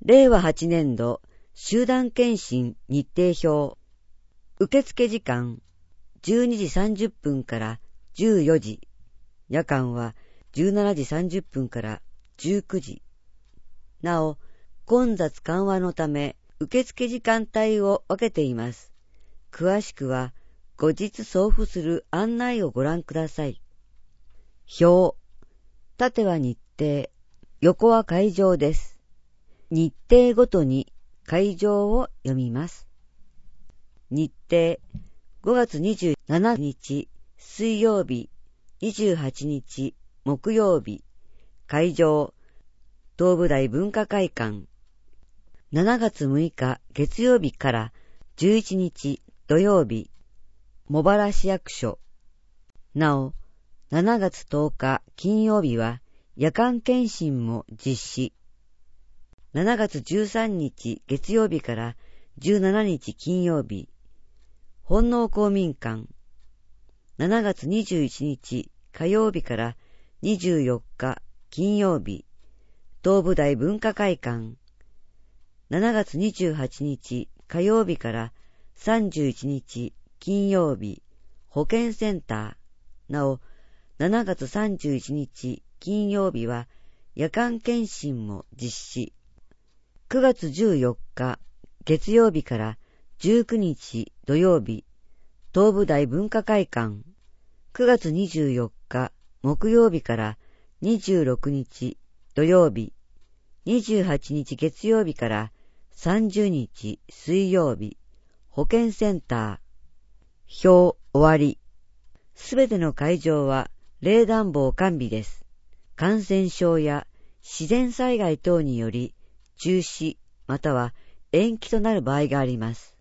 令和8年度集団検診日程表。受付時間12時30分から14時。夜間は17時30分から19時。なお、混雑緩和のため受付時間帯を分けています。詳しくは後日送付する案内をご覧ください。表。縦は日程、横は会場です。日程ごとに会場を読みます。日程、5月27日水曜日、28日木曜日。会場、東武大文化会館。7月6日月曜日から11日土曜日、茂原市役所。なお、7月10日金曜日は夜間検診も実施。7月13日月曜日から17日金曜日、本能公民館。7月21日火曜日から24日金曜日、東武大文化会館。7月28日火曜日から31日金曜日、保健センター。なお、7月31日金曜日は夜間検診も実施。9月14日月曜日から19日土曜日、東武大文化会館。9月24日木曜日から26日土曜日、28日月曜日から30日水曜日、保健センター。表終わり。すべての会場は冷暖房完備です。感染症や自然災害等により中止または延期となる場合があります。